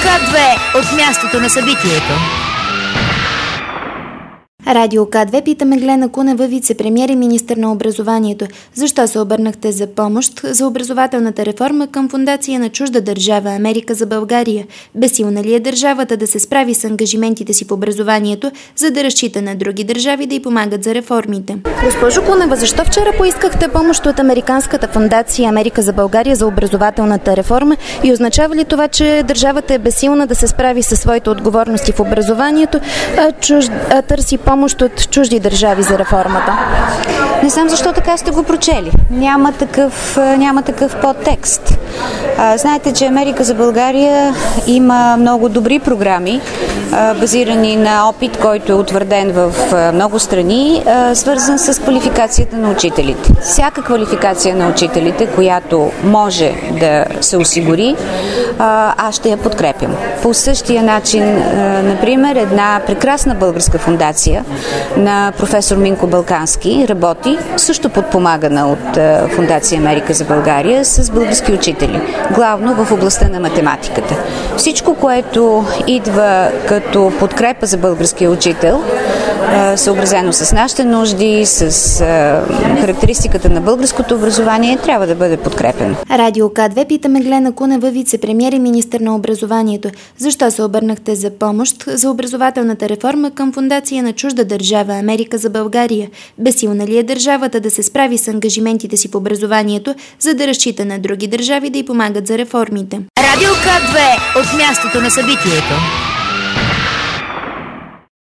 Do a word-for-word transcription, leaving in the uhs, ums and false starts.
К две от мястото на събитието. Радио К две питаме Глена Кунева, вице-премиер и министър на образованието. Защо се обърнахте за помощ за образователната реформа към фондация на чужда държава Америка за България? Безсилна ли е държавата да се справи с ангажиментите си в образованието, за да разчита на други държави да й помагат за реформите? Госпожо Кунева, защо вчера поискахте помощ от Американската фондация Америка за България за образователната реформа и означава ли това, че държавата е безсилна да се справи със своите отговорности в образованието, а, чуж... а търси помощ помощ от чужди държави за реформата? Не знам защо така сте го прочели. Няма такъв, няма такъв подтекст. А, знаете, че Америка за България има много добри програми, а, базирани на опит, който е утвърден в а, много страни, а, свързан с квалификацията на учителите. Всяка квалификация на учителите, която може да се осигури, а, аз ще я подкрепям. По същия начин, а, например, една прекрасна българска фондация на професор Минко Балкански работи, също подпомагана от Фондация Америка за България, с български учители, главно в областта на математиката. Всичко, което идва като подкрепа за българския учител, съобразено с нашите нужди, с характеристиката на българското образование, трябва да бъде подкрепено. Радио К две питаме Глена Кунева, вице-премиер и министър на образованието. Защо се обърнахте за помощ за образователната реформа към фондация на чужда държава Америка за България? Безсилна ли е държавата да се справи с ангажиментите си в образованието, за да разчита на други държави да й помагат за реформите? Радио К две от мястото на събитието.